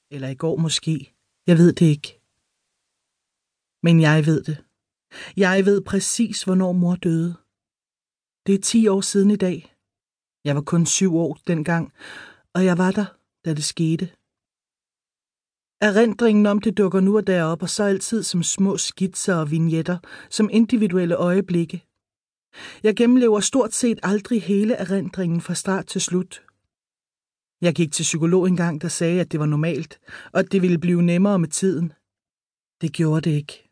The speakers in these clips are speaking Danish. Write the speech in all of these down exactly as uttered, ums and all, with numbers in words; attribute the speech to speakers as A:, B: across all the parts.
A: Eller i går måske. Jeg ved det ikke. Men jeg ved det. Jeg ved præcis, hvornår mor døde. Det er ti år siden i dag. Jeg var kun syv år dengang, og jeg var der, da det skete. Erindringen om det dukker nu og derop, og så altid som små skitser og vignetter, som individuelle øjeblikke. Jeg gennemlever stort set aldrig hele erindringen fra start til slut. Jeg gik til psykolog engang, der sagde, at det var normalt, og at det ville blive nemmere med tiden. Det gjorde det ikke.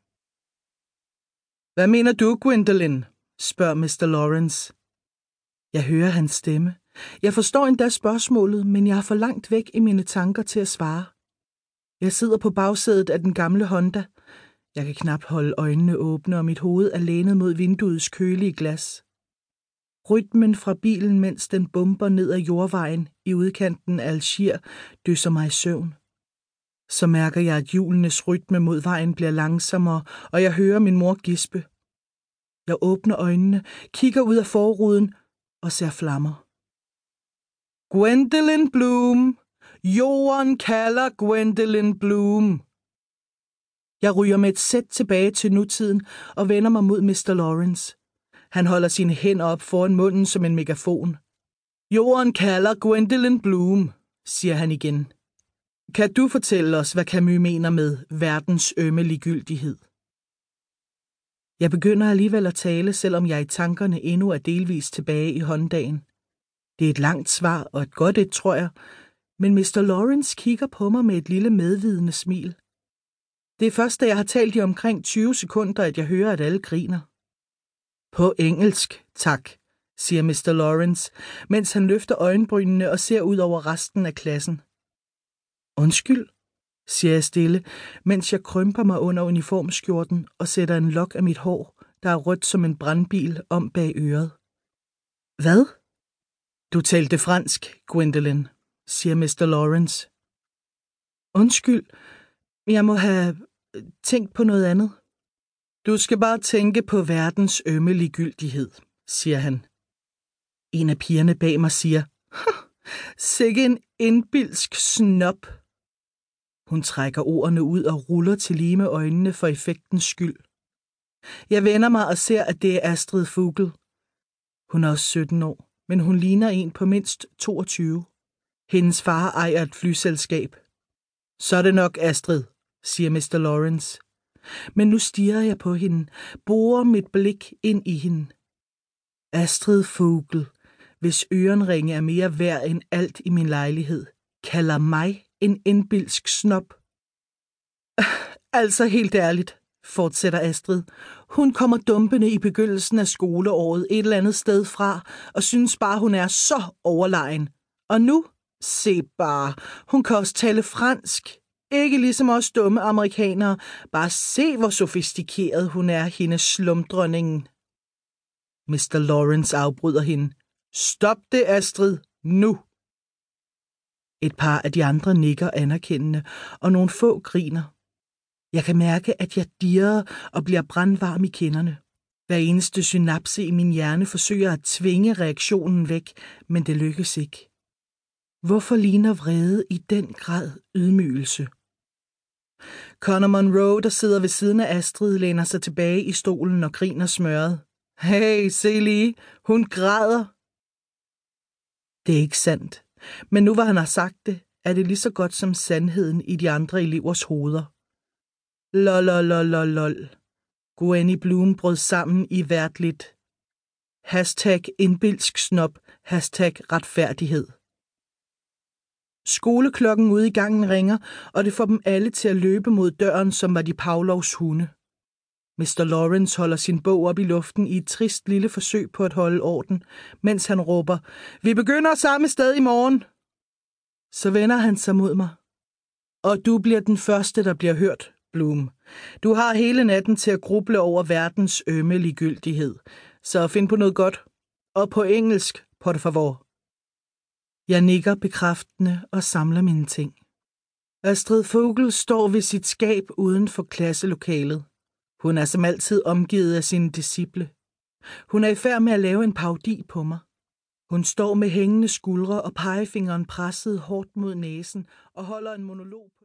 A: Hvad mener du, Gwendolyn? Spørger mister Lawrence. Jeg hører hans stemme. Jeg forstår endda spørgsmålet, men jeg er for langt væk i mine tanker til at svare. Jeg sidder på bagsædet af den gamle Honda. Jeg kan knap holde øjnene åbne, og mit hoved er lænet mod vinduets kølige glas. Rytmen fra bilen, mens den bomber ned ad jordvejen i udkanten af Algier, dysser mig i søvn. Så mærker jeg, at hjulenes rytme mod vejen bliver langsommere, og jeg hører min mor gispe. Jeg åbner øjnene, kigger ud af forruden og ser flammer. Gwendolyn Bloom! Jorden kalder Gwendolyn Bloom! Jeg ryger med et sæt tilbage til nutiden og vender mig mod mister Lawrence. Han holder sine hænder op foran munden som en megafon. Jorden kalder Gwendolyn Bloom, siger han igen. Kan du fortælle os, hvad Camus mener med verdens ømme ligegyldighed? Jeg begynder alligevel at tale, selvom jeg i tankerne endnu er delvis tilbage i Hondaen. Det er et langt svar og et godt et, tror jeg, men mister Lawrence kigger på mig med et lille medvidende smil. Det er først, da jeg har talt i omkring tyve sekunder, at jeg hører, at alle griner. På engelsk, tak, siger mister Lawrence, mens han løfter øjenbrynene og ser ud over resten af klassen. Undskyld, siger jeg stille, mens jeg krymper mig under uniformskjorten og sætter en lok af mit hår, der er rødt som en brandbil, om bag øret. Hvad? Du talte fransk, Gwendolyn, siger mister Lawrence. Undskyld, jeg må have tænkt på noget andet. Du skal bare tænke på verdens ømme ligegyldighed, siger han. En af pigerne bag mig siger, sikke en indbilsk snop. Hun trækker ordene ud og ruller til lige med øjnene for effektens skyld. Jeg vender mig og ser, at det er Astrid Vogel. Hun er også sytten år, men hun ligner en på mindst toogtyve. Hendes far ejer et flyselskab. Så er det nok, Astrid, siger mister Lawrence. Men nu stirrer jeg på hende, borer mit blik ind i hende. Astrid Vogel, hvis ørenringe er mere værd end alt i min lejlighed, kalder mig en indbilsk snop. Altså helt ærligt, fortsætter Astrid. Hun kommer dumpende i begyndelsen af skoleåret et eller andet sted fra, og synes bare, hun er så overlegen. Og nu, se bare, hun kan også tale fransk. Ikke ligesom os dumme amerikanere. Bare se, hvor sofistikeret hun er, hende slumdronningen. mister Lawrence afbryder hende. Stop det, Astrid, nu! Et par af de andre nikker anerkendende, og nogle få griner. Jeg kan mærke, at jeg dirrer og bliver brandvarm i kinderne. Hver eneste synapse i min hjerne forsøger at tvinge reaktionen væk, men det lykkes ikke. Hvorfor ligner vrede i den grad ydmygelse? Connor Monroe, der sidder ved siden af Astrid, læner sig tilbage i stolen og griner smørret. Hey, se lige, hun græder. Det er ikke sandt, men nu hvor han har sagt det, er det lige så godt som sandheden i de andre elevers hoveder. Lol, lol, lol, lol, lol. Gwenny Bloom brød sammen i hvert lidt. Hashtag indbilsk snop, hashtag retfærdighed. Skoleklokken ude i gangen ringer, og det får dem alle til at løbe mod døren, som var de Pavlovs hunde. mister Lawrence holder sin bog op i luften i et trist lille forsøg på at holde orden, mens han råber, vi begynder samme sted i morgen. Så vender han sig mod mig. Og du bliver den første, der bliver hørt, Bloom. Du har hele natten til at gruble over verdens ømme ligegyldighed. Så find på noget godt. Og på engelsk, por favor. Jeg nikker bekræftende og samler mine ting. Astrid Vogel står ved sit skab uden for klasselokalet. Hun er som altid omgivet af sine disciple. Hun er i færd med at lave en parodi på mig. Hun står med hængende skuldre og pegefingeren presset hårdt mod næsen og holder en monolog på